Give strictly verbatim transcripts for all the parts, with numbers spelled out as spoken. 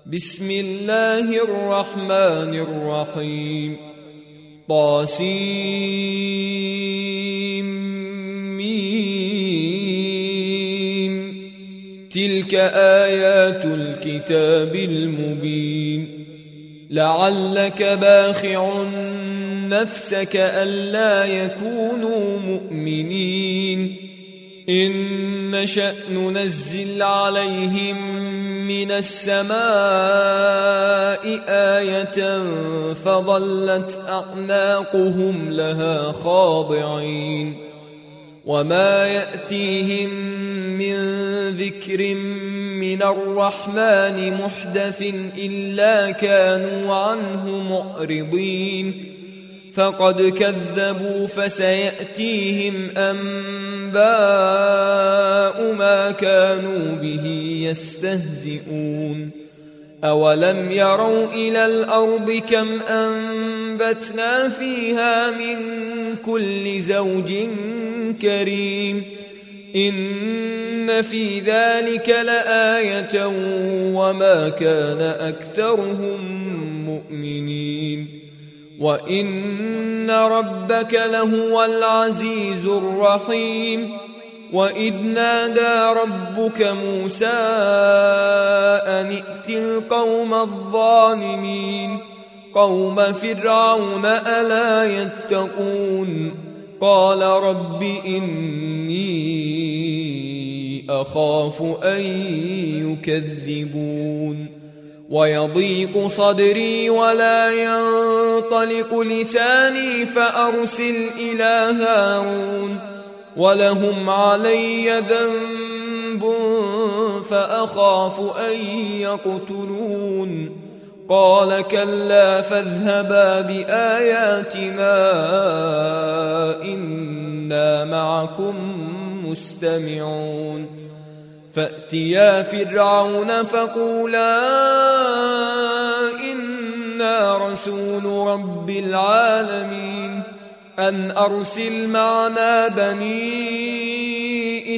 بسم الله الرحمن الرحيم. طاسيم ميم. تلك آيات الكتاب المبين. لعلك باخع نفسك ألا يكونوا مؤمنين إن نشأ ننزل عليهم من السماء آية فظلت أعناقهم لها خاضعين وما يأتيهم من ذكر من الرحمن محدث إلا كانوا عنه معرضين فقد كذبوا فسيأتيهم أنباء ما كانوا به يستهزئون. أولم يروا إلى الأرض كم أنبتنا فيها من كل زوج كريم إن في ذلك لآية وما كان أكثرهم مؤمنين وإن ربك لهو العزيز الرحيم. وإذ نادى ربك موسى أن ائت القوم الظالمين قوم فرعون ألا يتقون قال رب إني أخاف أن يكذبون ويضيق صدري ولا ينطلق لساني فأرسل إلى هارون ولهم علي ذنب فأخاف أن يقتلون قال كلا فاذهبا بآياتنا إنا معكم مستمعون. فأتيا فرعون فقولا إنا رسول رب العالمين أن أرسل معنا بني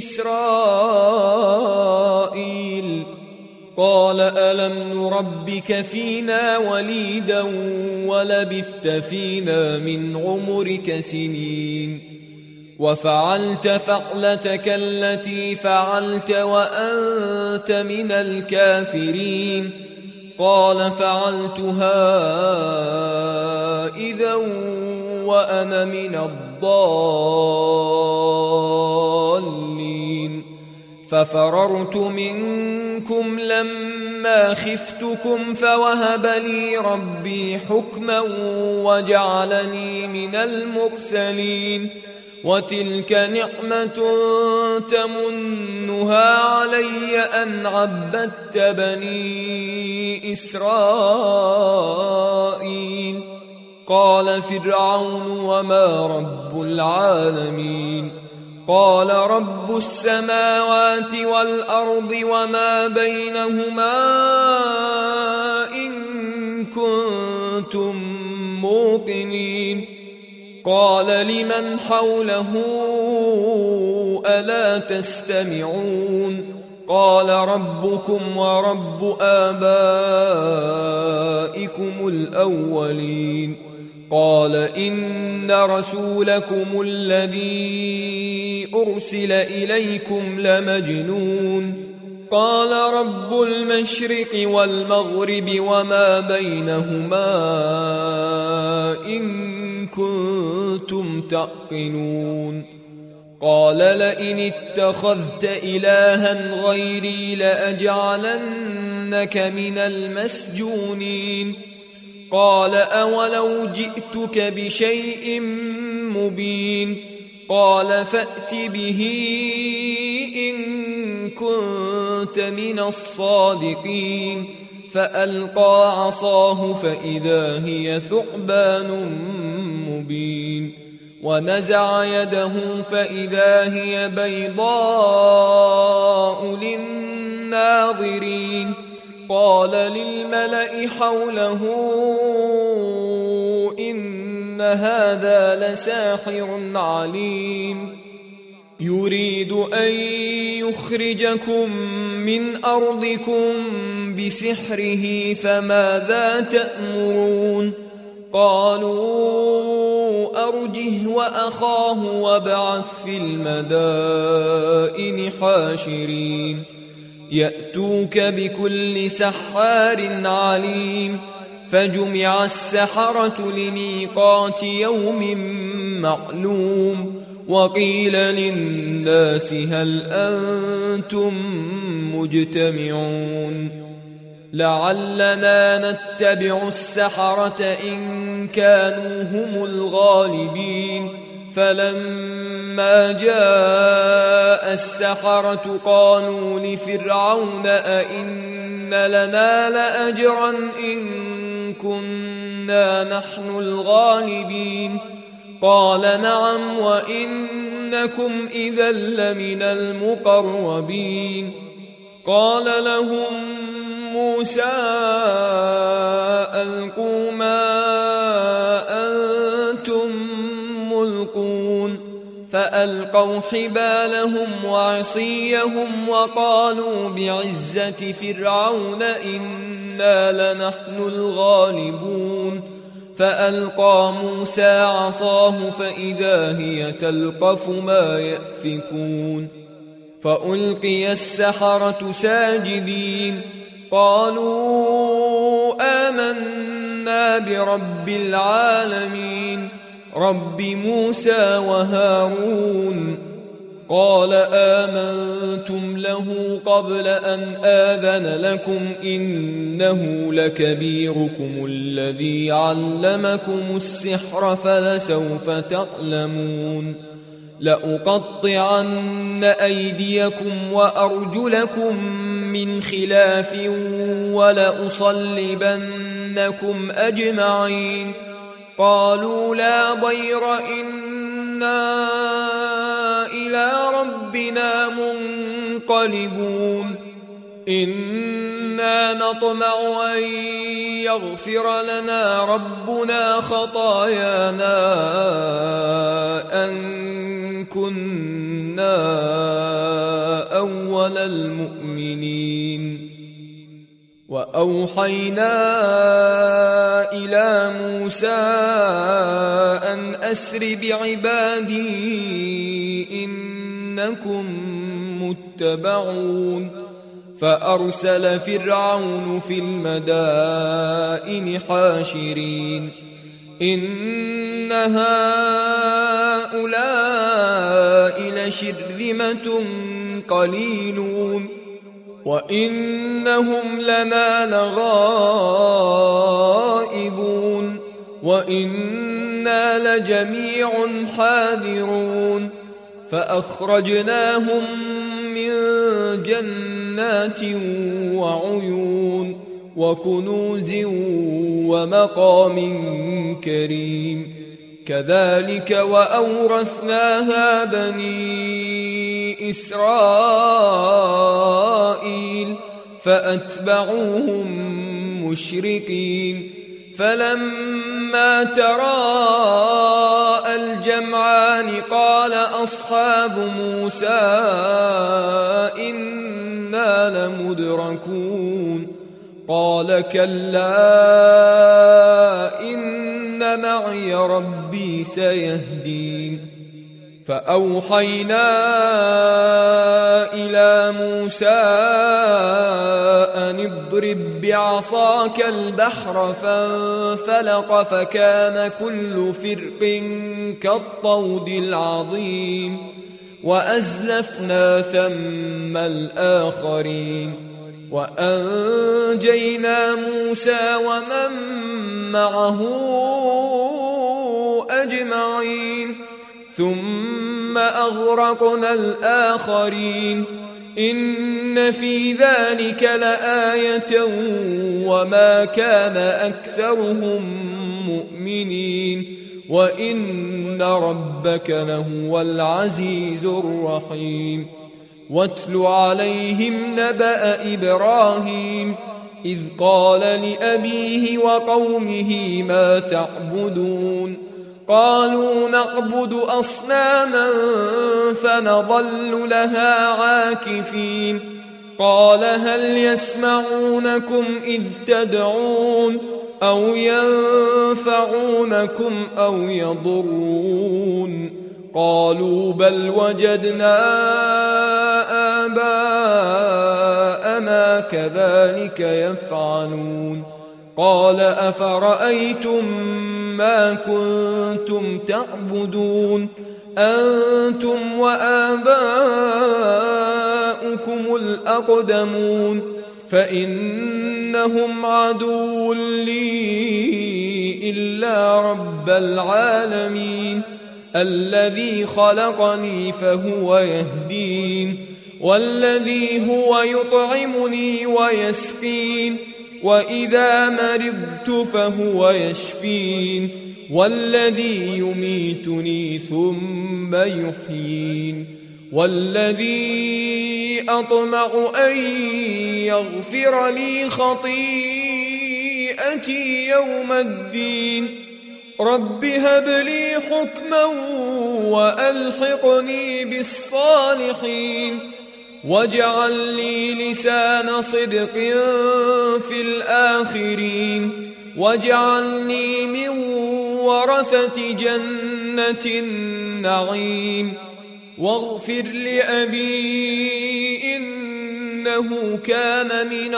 إسرائيل قال ألم نربك فينا وليدا ولبثت فينا من عمرك سنين وفعلت فعلتك التي فعلت وأنت من الكافرين قال فعلتها إذا وأنا من الضالين ففررت منكم لما خفتكم فوهب لي ربي حكما وجعلني من المرسلين وتلك نعمة تمنها علي أن عبدت بني إسرائيل قال فرعون وما رب العالمين قال رب السماوات والأرض وما بينهما إن كنتم موقنين قال لمن حوله ألا تستمعون قال ربكم ورب آبائكم الأولين قال إن رسولكم الذي أرسل إليكم لمجنون قال رب المشرق والمغرب وما بينهما إن كنتم تعقلون قال لئن اتخذت إلها غيري لأجعلنك من المسجونين قال أولو جئتك بشيء مبين قال فأت به إن كنت من الصادقين فألقى عصاه فإذا هي ثعبان مبين ونزع يده فإذا هي بيضاء للناظرين قال للملأ حوله إن هذا لساحر عليم يريد أن يخرجكم من أرضكم بسحره فماذا تأمرون قالوا أرجه وأخاه وابعث في المدائن حاشرين يأتوك بكل سحار عليم فجمع السحرة لميقات يوم معلوم وقيل للناس هل أنتم مجتمعون لعلنا نتبع السحرة إن كانوا هم الغالبين فلما جاء السحرة قالوا لفرعون أئن لنا لأجرا إن كنا نحن الغالبين قال نعم وإنكم إذا لمن المقربين قال لهم موسى ألقوا ما أنتم ملقون فألقوا حبالهم وعصيهم وقالوا بعزة فرعون إنا لنحن الغالبون فألقى موسى عصاه فإذا هي تلقف ما يأفكون فألقي السحرة ساجدين قالوا آمنا برب العالمين رب موسى وهارون قال آمنتم له قبل أن آذن لكم إنه لكبيركم الذي علمكم السحر فلسوف تعلمون لأقطعن أيديكم وأرجلكم من خلاف ولأصلبنكم أجمعين قالوا لا ضير إنا إلى ربنا منقلبون إنا نطمع أن يغفر لنا ربنا خطايانا أن كنا أول المؤمنين وأوحينا إلى موسى أن أسر بعبادي إنكم متبعون فأرسل فرعون في المدائن حاشرين إن هؤلاء لشرذمة قليلون وإنهم لنا لغائظون وإنا لجميع حاذرون فأخرجناهم من جنات وعيون وكنوز ومقام كريم كذلك وأورثناها بني إسرائيل فأتبعوهم مشرقين فلما تراءى الجمعان قال أصحاب موسى إنا لمدركون قال كلا إن معي ربي سيهدين فأوحينا إلى موسى أن اضرب بعصاك البحر فانفلق فكان كل فرق كالطود العظيم وأزلفنا ثم الآخرين وأنجينا موسى ومن معه أجمعين ثم أغرقنا الآخرين إن في ذلك لآية وما كان أكثرهم مؤمنين وإن ربك لهو العزيز الرحيم واتل عليهم نبأ إبراهيم إذ قال لأبيه وقومه ما تعبدون قالوا نعبد أصناما فنظل لها عاكفين قال هل يسمعونكم إذ تدعون أو ينفعونكم أو يضرون قالوا بل وجدنا آباءنا كذلك يفعلون قال أفرأيتم ما كنتم تعبدون أنتم وآباؤكم الأقدمون فإنهم عدو لي إلا رب العالمين الذي خلقني فهو يهدين والذي هو يطعمني ويسقين وإذا مرضت فهو يشفين والذي يميتني ثم يحيين والذي أطمع أن يغفر لي خطيئتي يوم الدين رب هب لي حكما وألحقني بالصالحين واجعل لي لسان صدق في الآخرين واجعلني من ورثة جنة النعيم واغفر لأبي إنه كان من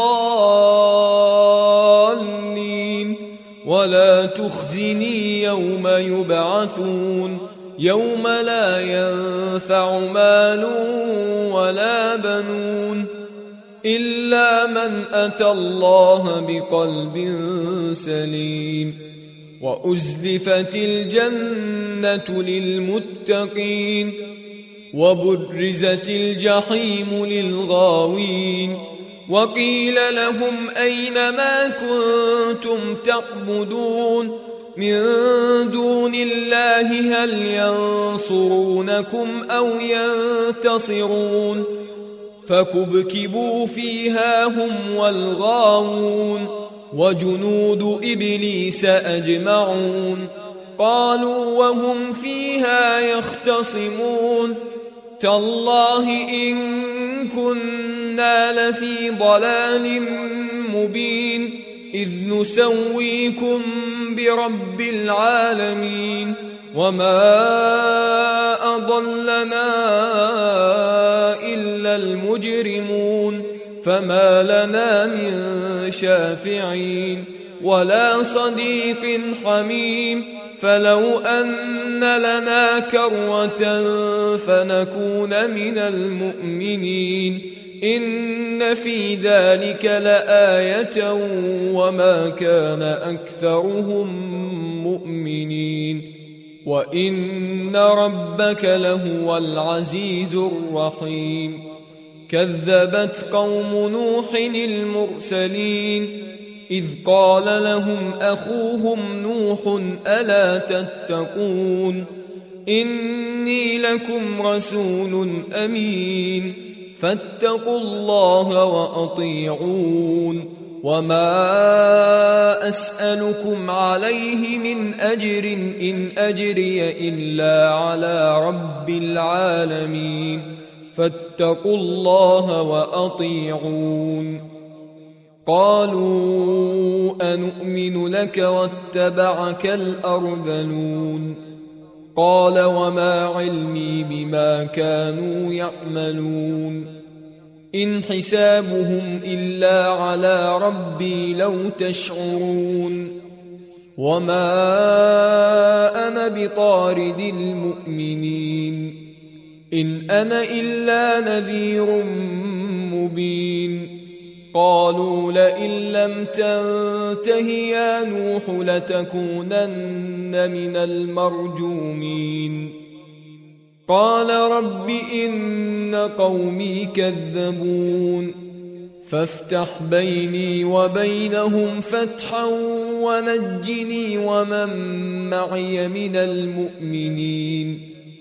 الضالين ولا تخزني يوم يبعثون يوم لا ينفع مال ولا بنون إلا من أتى الله بقلب سليم وأزلفت الجنة للمتقين وبرزت الجحيم للغاوين وقيل لهم أين ما كنتم تعبدون من دون الله هل ينصرونكم أو ينتصرون فكبكبوا فيها هم والغاوون وجنود إبليس أجمعون قالوا وهم فيها يختصمون تالله إن كنا لفي ضلال مبين إذ نسويكم برب العالمين وما أضلنا إلا المجرمون فما لنا من شافعين ولا صديق حميم فلو أن لنا كرة فنكون من المؤمنين إن في ذلك لآية وما كان أكثرهم مؤمنين وإن ربك لهو العزيز الرحيم كذبت قوم نوح المرسلين إذ قال لهم أخوهم نوح ألا تتقون إني لكم رسول أمين فاتقوا الله وأطيعون وما أسألكم عليه من أجر إن أجري إلا على رب العالمين فاتقوا الله وأطيعون قالوا أنؤمن لك واتبعك الأرذلون قال وما علمي بما كانوا يعملون إن حسابهم إلا على ربي لو تشعرون وما أنا بطارد المؤمنين إن أنا إلا نذير مبين قالوا لئن لم تنته يا نوح لتكونن من المرجومين قال رب إن قومي كذبون فافتح بيني وبينهم فتحا ونجني ومن معي من المؤمنين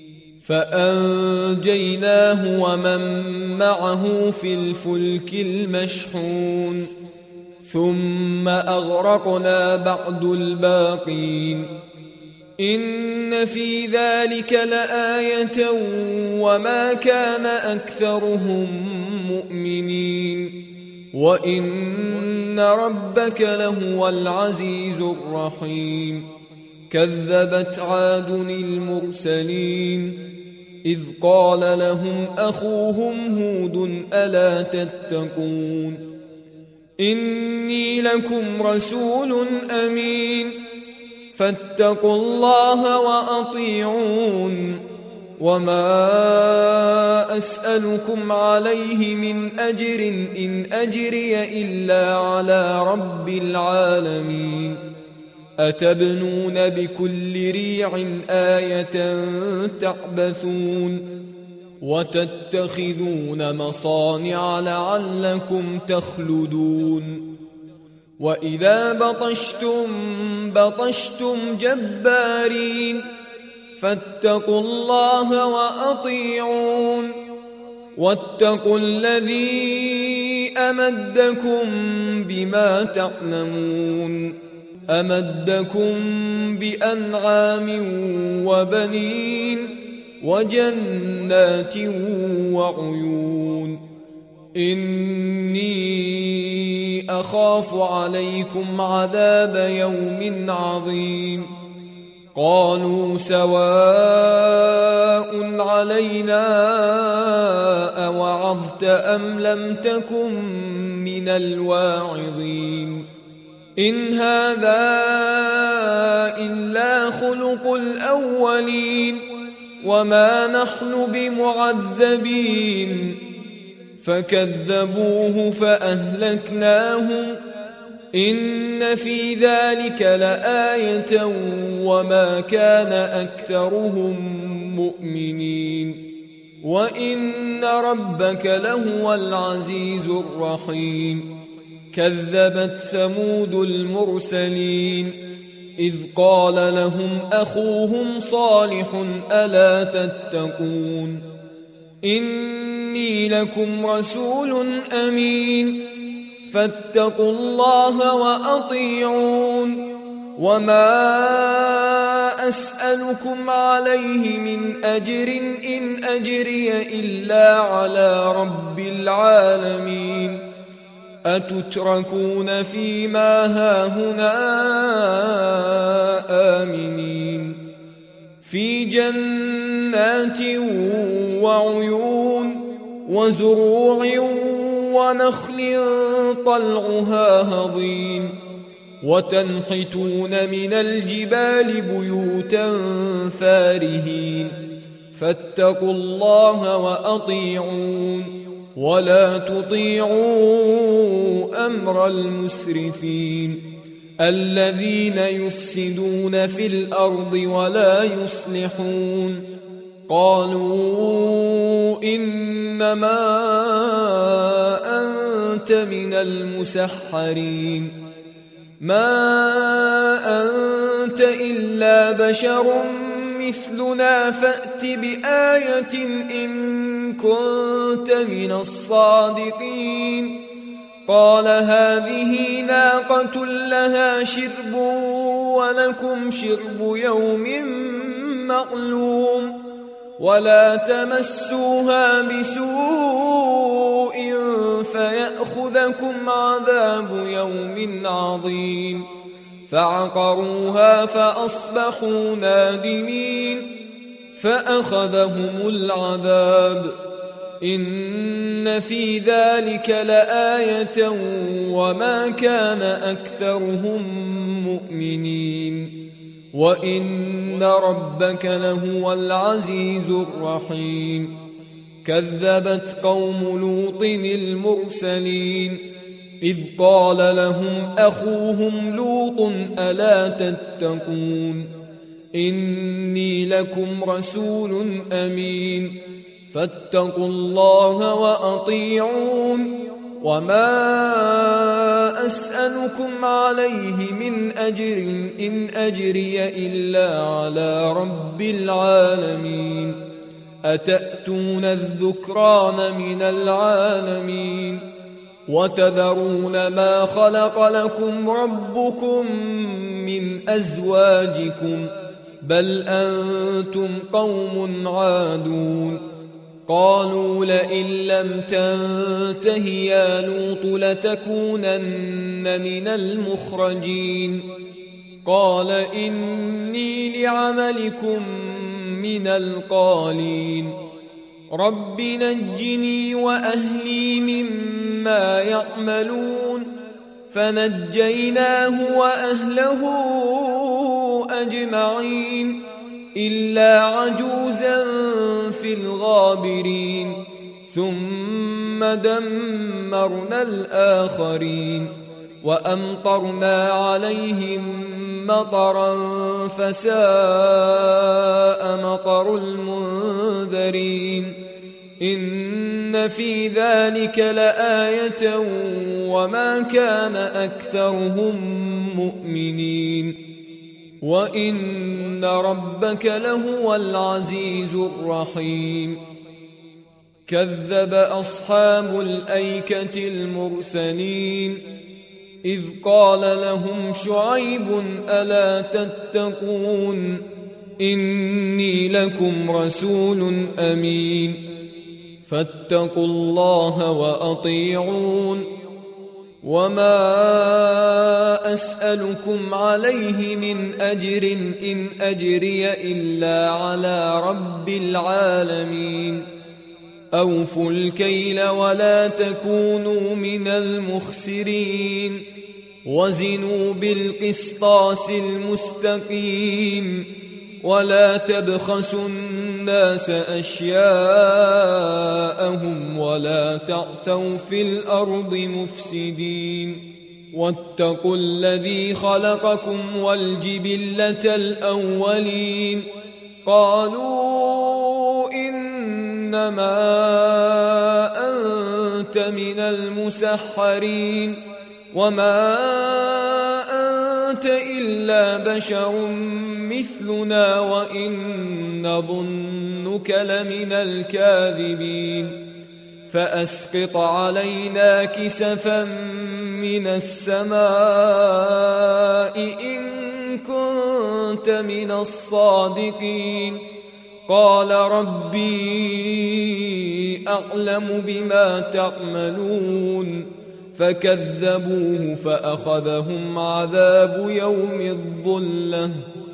فأنجيناه ومن معه في الفلك المشحون ثم أغرقنا بعد الباقين إن في ذلك لآية وما كان أكثرهم مؤمنين وإن ربك لهو العزيز الرحيم كذبت عاد المرسلين إذ قال لهم أخوهم هود ألا تتقون إني لكم رسول أمين فاتقوا الله وأطيعون وما أسألكم عليه من أجر إن أجري إلا على رب العالمين أتبنون بكل ريع آية تعبثون وتتخذون مصانع لعلكم تخلدون وإذا بطشتم بطشتم جبارين فاتقوا الله وأطيعون واتقوا الذي أمدكم بما تعلمون أمدكم بأنعام وبنين وجنات وعيون إني أخاف عليكم عذاب يوم عظيم قالوا سواء علينا أوعظت أم لم تكن من الواعظين إن هذا إلا خلق الأولين وما نحن بمعذبين فكذبوه فأهلكناهم إن في ذلك لآية وما كان أكثرهم مؤمنين وإن ربك لهو العزيز الرحيم كذبت ثمود المرسلين إذ قال لهم أخوهم صالح ألا تتقون إني لكم رسول أمين فاتقوا الله وأطيعون وما أسألكم عليه من أجر إن أجري إلا على رب العالمين أتتركون فيما هاهنا آمنين في جنات وعيون وزروع ونخل طلعها هضيم وتنحتون من الجبال بيوتا فارهين فاتقوا الله وأطيعون ولا تطيعوا أمر المسرفين الذين يفسدون في الأرض ولا يصلحون قالوا إنما أنت من المسحرين ما أنت إلا بشر مثلنا فأت بآية إن كنت من الصادقين قال هذه ناقة لها شرب ولكم شرب يوم معلوم ولا تمسوها بسوء فيأخذكم عذاب يوم عظيم فعقروها فأصبحوا نادمين فأخذهم العذاب إن في ذلك لآية وما كان أكثرهم مؤمنين وإن ربك لهو العزيز الرحيم كذبت قوم لوط المرسلين إذ قال لهم أخوهم لوط ألا تتقون إني لكم رسول أمين فاتقوا الله وأطيعون وما أسألكم عليه من أجر إن أجري إلا على رب العالمين أتأتون الذكران من العالمين وتذرون ما خلق لكم ربكم من أزواجكم بل أنتم قوم عادون قالوا لئن لم تنته يا لوط لتكونن من المخرجين قال إني لعملكم من القالين رب نجني وأهلي مما يعملون فنجيناه وأهله أجمعين إلا عجوزا في الغابرين ثم دمرنا الآخرين وأمطرنا عليهم مطرا فساء مطر المنذرين إن في ذلك لآية وما كان أكثرهم مؤمنين وإن ربك لهو العزيز الرحيم كذب أصحاب الأيكة المرسلين إذ قال لهم شعيب ألا تتقون إني لكم رسول أمين فاتقوا الله وأطيعون وما أسألكم عليه من أجر إن أجري إلا على رب العالمين أوفوا الكيل ولا تكونوا من المخسرين وزنوا بالقسطاس المستقيم ولا تبخسوا الناس أشياءهم ولا تعثوا في الأرض مفسدين واتقوا الذي خلقكم والجبلة الأولين قالوا إنما أنت من المسحرين وما أنت إلا بشر مثلنا وإن نظنك لمن الكاذبين فأسقط علينا كسفا من السماء إن كنت من الصادقين قال ربي أعلم بما تعملون فكذبوه فأخذهم عذاب يوم الظلة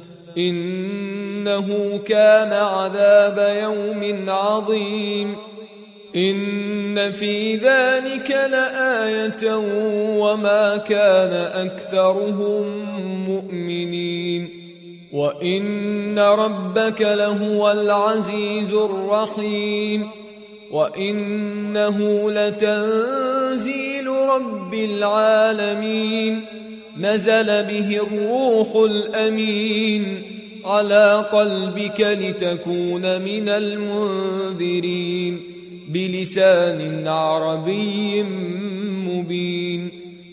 إنه كان عذاب يوم عظيم إن في ذلك لآية وما كان أكثرهم مؤمنين وإن ربك لهو العزيز الرحيم وإنه لتنزيل رب العالمين نزل به الروح الأمين على قلبك لتكون من المنذرين بلسان عربي مبين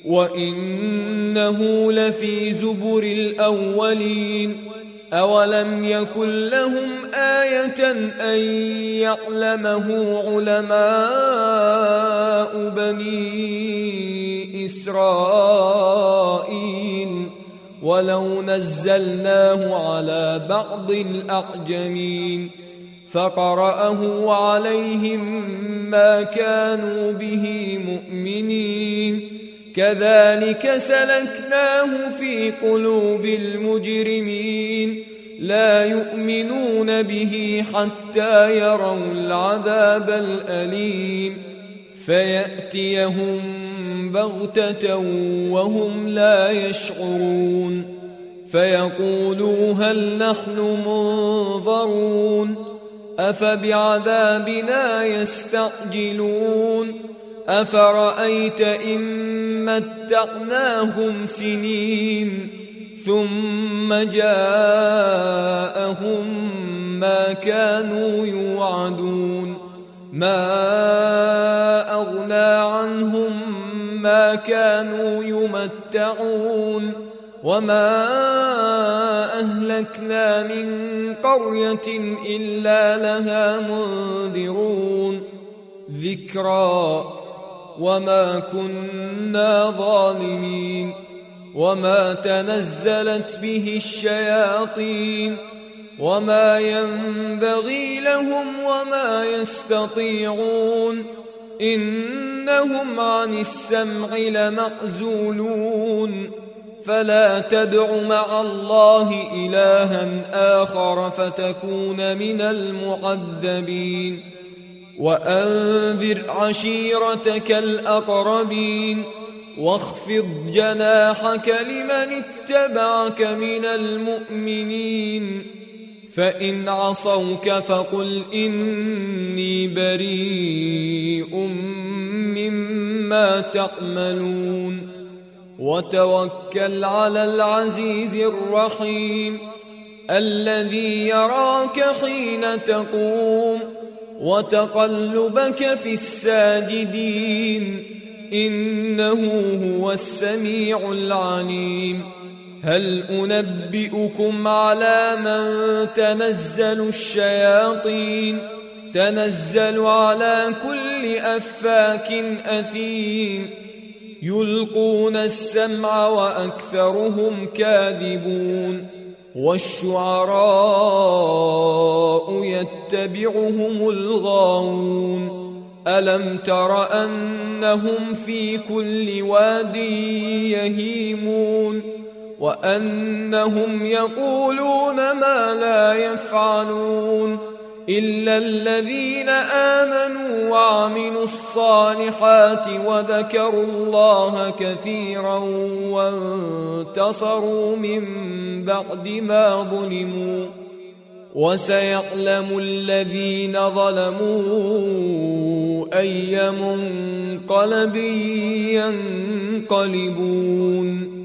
وإنه لفي زبر الأولين أولم يكن لهم آية أن يعلمه علماء بني إسرائيل ولو نزلناه على بعض الأعجمين فقرأه عليهم ما كانوا به مؤمنين كذلك سلكناه في قلوب المجرمين لا يؤمنون به حتى يروا العذاب الأليم فيأتيهم بغتة وهم لا يشعرون فيقولوا هل نحن منظرون أفبعذابنا يستعجلون أفرأيت إن متعناهم سنين ثم جاءهم ما كانوا يوعدون ما أغنى عنهم ما كانوا يمتعون وما أهلكنا من قرية إلا لها منذرون ذكرى وما كنا ظالمين وما تنزلت به الشياطين وما ينبغي لهم وما يستطيعون إنهم عن السمع لمعزولون فلا تدع مع الله إلها آخر فتكون من المعذبين وأنذر عشيرتك الأقربين واخفض جناحك لمن اتبعك من المؤمنين فإن عصوك فقل إني بريء مما تعملون وتوكل على العزيز الرحيم الذي يراك حين تقوم وتقلبك في الساجدين إنه هو السميع العليم هل أنبئكم على من تنزل الشياطين تنزل على كل أفاك أثيم يلقون السمع وأكثرهم كاذبون والشعراء يتبعهم الغاوون ألم تر أنهم في كل واد يهيمون وأنهم يقولون ما لا يفعلون إلا الذين آمنوا وعملوا الصالحات وذكروا الله كثيرا وانتصروا من بعد ما ظلموا وسيعلم الذين ظلموا أي منقلب ينقلبون